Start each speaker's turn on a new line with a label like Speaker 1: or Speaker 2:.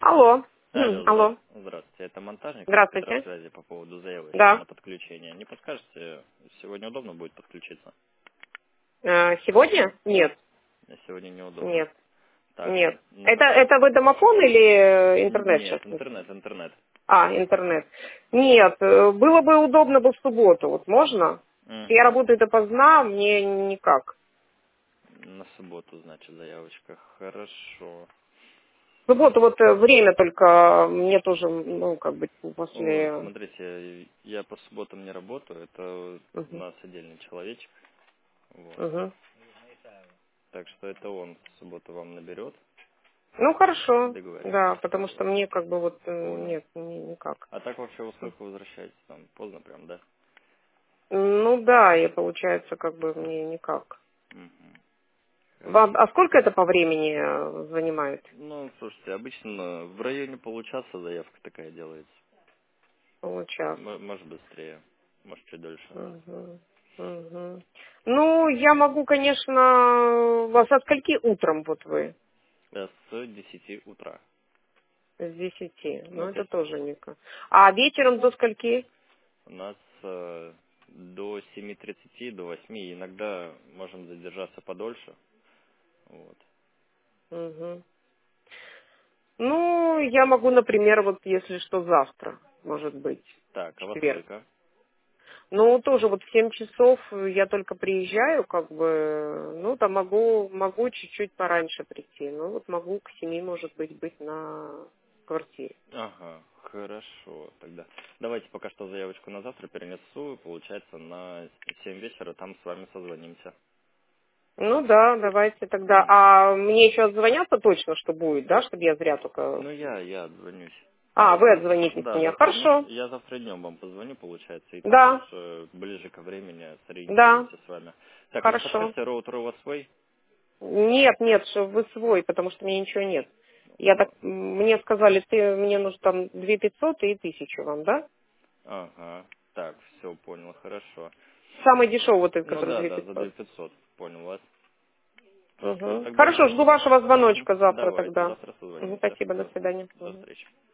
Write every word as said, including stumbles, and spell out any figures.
Speaker 1: Алло. М,
Speaker 2: Алло, здра-
Speaker 1: Алло.
Speaker 2: здравствуйте. Это монтажник
Speaker 1: Здравствуйте.
Speaker 2: спектросвязи по поводу заявочки
Speaker 1: Да.
Speaker 2: на подключение. Не подскажете, сегодня удобно будет подключиться?
Speaker 1: Э, Сегодня? Нет.
Speaker 2: А сегодня неудобно.
Speaker 1: Нет.
Speaker 2: Так,
Speaker 1: Нет.
Speaker 2: ну
Speaker 1: Это,
Speaker 2: так...
Speaker 1: это вы домофон или э, интернет сейчас?
Speaker 2: Нет, интернет, интернет.
Speaker 1: А, интернет. Нет. э, Было бы удобно бы в субботу. Вот можно? Я
Speaker 2: Угу.
Speaker 1: работаю допоздна, мне никак.
Speaker 2: На субботу, значит, заявочка. Хорошо.
Speaker 1: В субботу вот э, время только мне тоже, ну, как бы
Speaker 2: Вот,
Speaker 1: после...
Speaker 2: смотрите, я по субботам не работаю, это у
Speaker 1: Мгм.
Speaker 2: нас отдельный человечек. Вот.
Speaker 1: Мгм.
Speaker 2: Так что это он в субботу вам наберет.
Speaker 1: Ну, хорошо. Да,
Speaker 2: Договоримся.
Speaker 1: потому что мне как бы вот э,
Speaker 2: Понял.
Speaker 1: нет, ни- никак.
Speaker 2: А так вообще во сколько возвращаетесь? Там поздно прям, да?
Speaker 1: Ну да, и получается как бы мне никак.
Speaker 2: Угу.
Speaker 1: Вам-
Speaker 2: Хорошо.
Speaker 1: а сколько это по времени э, занимает?
Speaker 2: Ну, слушайте, обычно в районе получаса заявка такая делается.
Speaker 1: Получаса.
Speaker 2: М- может быстрее, может чуть дольше.
Speaker 1: Мгм. Мгм. Ну, я могу, конечно, вас со скольки утром вот вы?
Speaker 2: Да, с десяти утра.
Speaker 1: С десяти.
Speaker 2: Ну,
Speaker 1: Ну,
Speaker 2: то
Speaker 1: это
Speaker 2: есть
Speaker 1: тоже никак. А вечером до скольки?
Speaker 2: у нас э, до семи тридцати, до восьми, иногда можем задержаться подольше. Вот.
Speaker 1: Мгм. Ну, я могу, например, вот если что, завтра, может быть, в
Speaker 2: Так, а во
Speaker 1: четверг.
Speaker 2: сколько?
Speaker 1: Ну, тоже вот в семь часов я только приезжаю, как бы, ну, там могу, могу чуть-чуть пораньше прийти. Ну, вот могу к семи, может быть, быть на квартире.
Speaker 2: Ага, хорошо тогда. Давайте пока что заявочку на завтра перенесу, получается на семь вечера там с вами созвонимся.
Speaker 1: Ну да, давайте тогда.
Speaker 2: Мгм.
Speaker 1: А мне еще отзвонятся точно, что будет, да, чтобы я зря только...
Speaker 2: Ну, я, я отзвонюсь.
Speaker 1: А, вы
Speaker 2: Завтра,
Speaker 1: отзвонитесь
Speaker 2: да,
Speaker 1: мне.
Speaker 2: завтра днем,
Speaker 1: Хорошо.
Speaker 2: я завтра днем вам позвоню, получается, и там
Speaker 1: Да,
Speaker 2: уже ближе ко времени
Speaker 1: да,
Speaker 2: сориентируемся с вами. Так, а не
Speaker 1: хорошо.
Speaker 2: подскажете, роутер у вас свой?
Speaker 1: Нет, нет, что вы свой, потому что мне ничего нет. Я так,
Speaker 2: О,
Speaker 1: м, мне сказали, ты, мне нужно там две пятьсот и тысячу вам, да?
Speaker 2: ага, так, все, понял, хорошо.
Speaker 1: Самый дешевый, вот этот,
Speaker 2: Ну
Speaker 1: который
Speaker 2: да,
Speaker 1: две
Speaker 2: да, за две
Speaker 1: пятьсот.
Speaker 2: пятьсот, понял вас. Все,
Speaker 1: Угу.
Speaker 2: тогда
Speaker 1: Хорошо,
Speaker 2: жду.
Speaker 1: жду вашего
Speaker 2: Мгм.
Speaker 1: звоночка завтра
Speaker 2: Давайте,
Speaker 1: тогда.
Speaker 2: завтра
Speaker 1: Мгм,
Speaker 2: созвонимся.
Speaker 1: спасибо, до
Speaker 2: До,
Speaker 1: свидания.
Speaker 2: до
Speaker 1: Мгм.
Speaker 2: встречи.